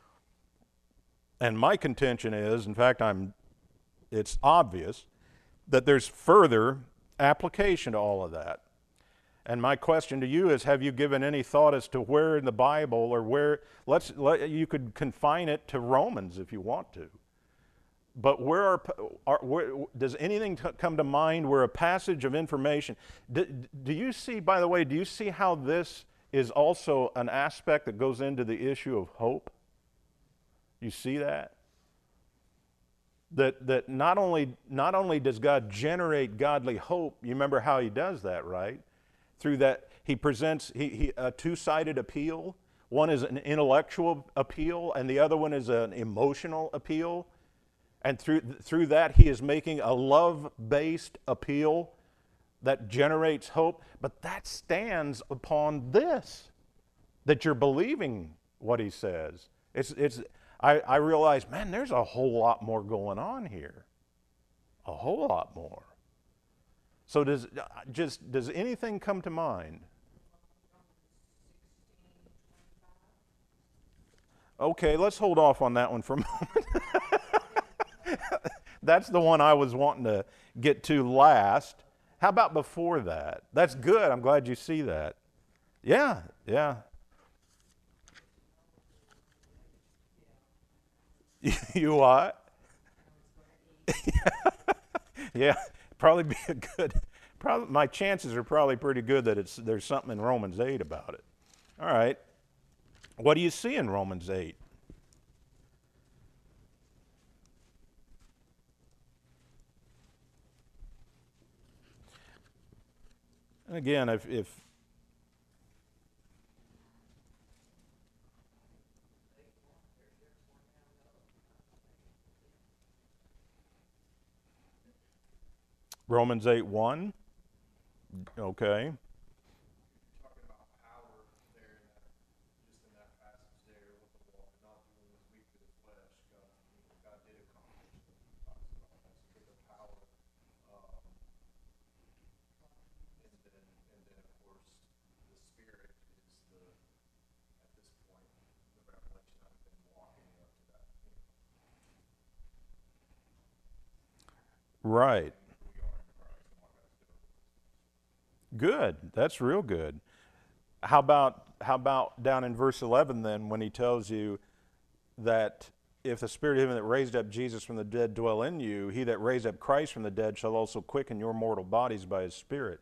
And my contention is, in fact, I'm, it's obvious, that there's further application to all of that. And my question to you is, have you given any thought as to where in the Bible, or where, let's, let, you could confine it to Romans if you want to. But where are, are where, does anything t- come to mind where a passage of information, do, do you see, by the way, do you see how this is also an aspect that goes into the issue of hope? You see that? That that not only not only does God generate godly hope, you remember how he does that, right? Through that he presents he, he, a two-sided appeal. One is an intellectual appeal, and the other one is an emotional appeal. And through through that he is making a love-based appeal that generates hope. But that stands upon this, that you're believing what he says. It's it's. I, I realize, man, there's a whole lot more going on here. A whole lot more. So does just does anything come to mind? Okay, let's hold off on that one for a moment. That's the one I was wanting to get to last. How about before that? That's good. I'm glad you see that. Yeah, yeah. You what? Yeah, probably be a good. Probably my chances are probably pretty good that it's there's something in Romans eight about it. All right, what do you see in Romans eight? And again, if if Romans eight one, okay. Talking about power there in that, just in that passage there with the law, not doing as weak to the flesh. God, you know, God did accomplish what he talks about. That's for the power. Um, and then, and then of course, the Spirit is the, at this point, the revelation I've been walking up to that. Right. Good. That's real good. How about how about down in verse eleven then, when he tells you that if the Spirit of him that raised up Jesus from the dead dwell in you, he that raised up Christ from the dead shall also quicken your mortal bodies by his Spirit.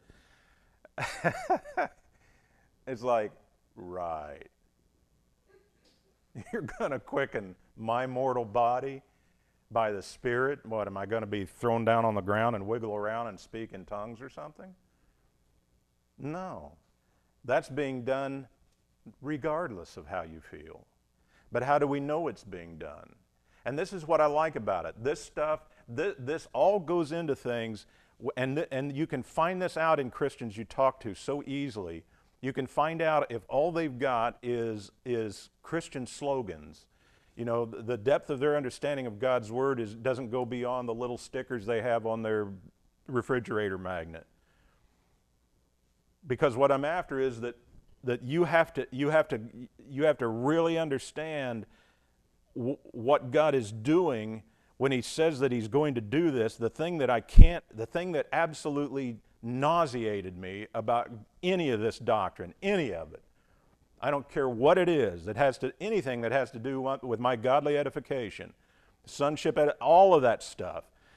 It's like, right. You're going to quicken my mortal body by the Spirit? What, am I going to be thrown down on the ground and wiggle around and speak in tongues or something? No. That's being done regardless of how you feel. But how do we know it's being done? And this is what I like about it. This stuff, this, this all goes into things, and, th- and you can find this out in Christians you talk to so easily. You can find out if all they've got is, is Christian slogans. You know, the, the depth of their understanding of God's Word is, doesn't go beyond the little stickers they have on their refrigerator magnet. Because what I'm after is that that you have to you have to you have to really understand w- what God is doing when he says that he's going to do this. The thing that I can't the thing that absolutely nauseated me about any of this doctrine, any of it. I don't care what it is that has to anything that has to do with my godly edification, sonship, all of that stuff.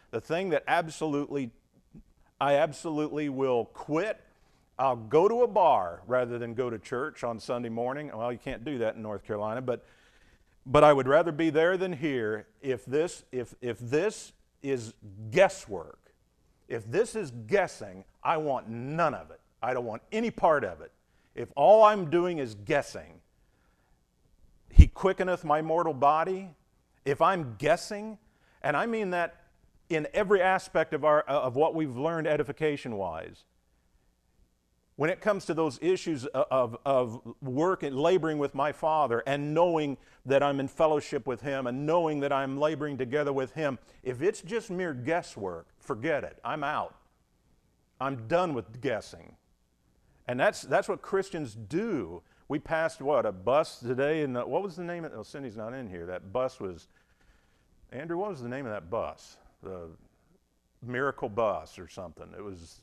the thing that absolutely, I absolutely will quit. I'll go to a bar rather than go to church on Sunday morning. Well, you can't do that in North Carolina, but but I would rather be there than here if this if if this is guesswork. If this is guessing, I want none of it. I don't want any part of it. If all I'm doing is guessing, He quickeneth my mortal body. If I'm guessing, and I mean that in every aspect of our of what we've learned edification-wise, when it comes to those issues of, of work and laboring with my Father and knowing that I'm in fellowship with Him and knowing that I'm laboring together with Him, if it's just mere guesswork, forget it. I'm out. I'm done with guessing. And that's that's what Christians do. We passed, what, a bus today, and what was the name of it? Oh, Cindy's not in here. That bus was, Andrew, what was the name of that bus? The Miracle Bus or something. It was...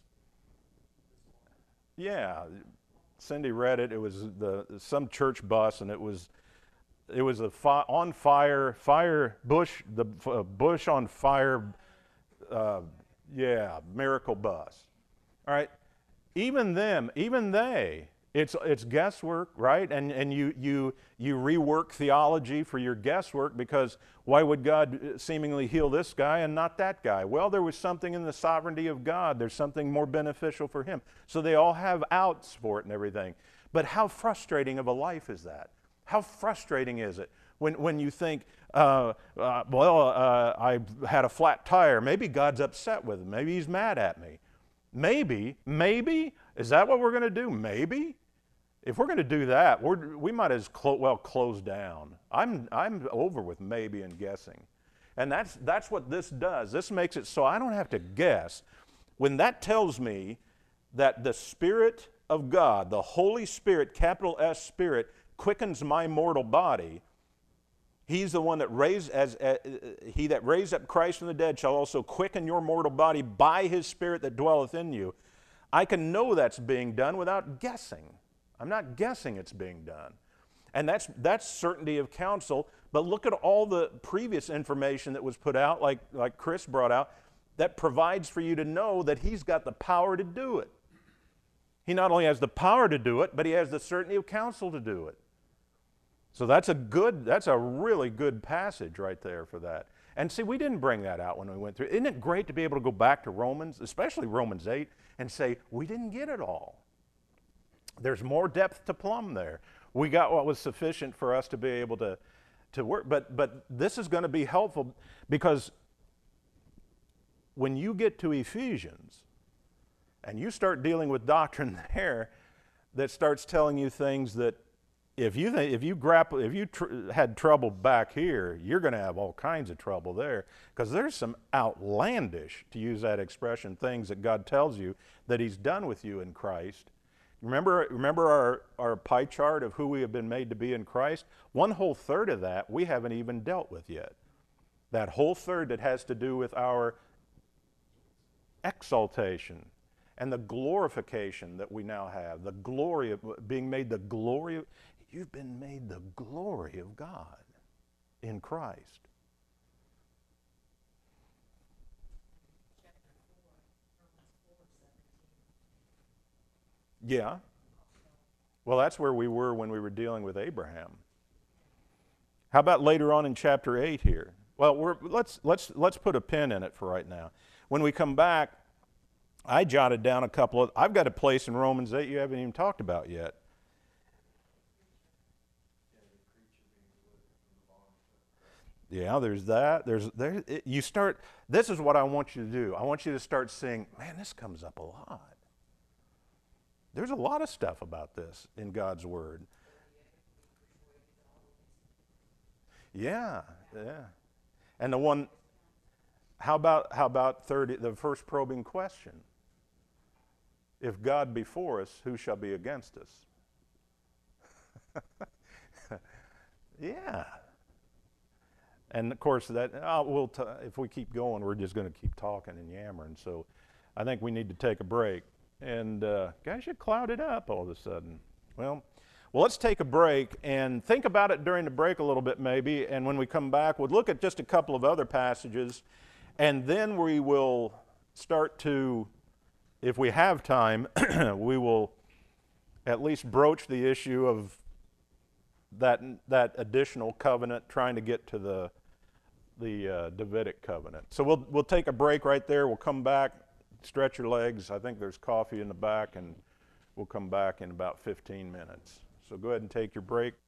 Yeah, Cindy read it. It was the some church bus, and it was it was a fi- on fire fire bush the uh, bush on fire. Uh, yeah, miracle bus. All right, even them, even they. It's it's guesswork, right? And and you you you rework theology for your guesswork, because why would God seemingly heal this guy and not that guy? Well, there was something in the sovereignty of God. There's something more beneficial for him. So they all have outs for it and everything. But how frustrating of a life is that? How frustrating is it when when you think, uh, uh, well, uh, I had a flat tire. Maybe God's upset with me. Maybe He's mad at me. Maybe, maybe is that what we're going to do? Maybe. If we're going to do that, we're, we might as clo- well close down. I'm, I'm over with maybe and guessing. And that's, that's what this does. This makes it so I don't have to guess. When that tells me that the Spirit of God, the Holy Spirit, capital S Spirit, quickens my mortal body, He's the one that raised, as uh, He that raised up Christ from the dead shall also quicken your mortal body by His Spirit that dwelleth in you. I can know that's being done without guessing. I'm not guessing it's being done. And that's that's certainty of counsel. But look at all the previous information that was put out, like, like Chris brought out, that provides for you to know that He's got the power to do it. He not only has the power to do it, but He has the certainty of counsel to do it. So that's a good, that's a really good passage right there for that. And see, we didn't bring that out when we went through. Isn't it great to be able to go back to Romans, especially Romans eight, and say, we didn't get it all. There's more depth to plumb there. We got what was sufficient for us to be able to, to work. But, but this is going to be helpful, because when you get to Ephesians and you start dealing with doctrine there that starts telling you things that if you, th- if you, grapple, if you tr- had trouble back here, you're going to have all kinds of trouble there, because there's some outlandish, to use that expression, things that God tells you that He's done with you in Christ. Remember, remember our, our pie chart of who we have been made to be in Christ? One whole third of that we haven't even dealt with yet. That whole third that has to do with our exaltation and the glorification that we now have. The glory of being made the glory of, you've been made the glory of God in Christ. Yeah. Well, that's where we were when we were dealing with Abraham. How about later on in chapter eight here? Well, we're, let's, let's, let's put a pin in it for right now. When we come back, I jotted down a couple of, I've got a place in Romans eight you haven't even talked about yet. Yeah, there's that. There's there. It, you start, this is what I want you to do. I want you to start saying, man, this comes up a lot. There's a lot of stuff about this in God's Word. Yeah, yeah. And the one, how about how about thirty? The first probing question: if God be for us, who shall be against us? Yeah. And of course, that oh, we'll t- if we keep going, we're just going to keep talking and yammering. So, I think we need to take a break. And uh, guys, you clouded up all of a sudden. Well, well, let's take a break and think about it during the break a little bit maybe. And when we come back, we'll look at just a couple of other passages And then we will start to, if we have time, we will at least broach the issue of that, that additional covenant, trying to get to the, the uh, Davidic covenant. So we'll, we'll take a break right there. We'll come back, stretch your legs. I think there's coffee in the back, and we'll come back in about fifteen minutes. So go ahead and take your break.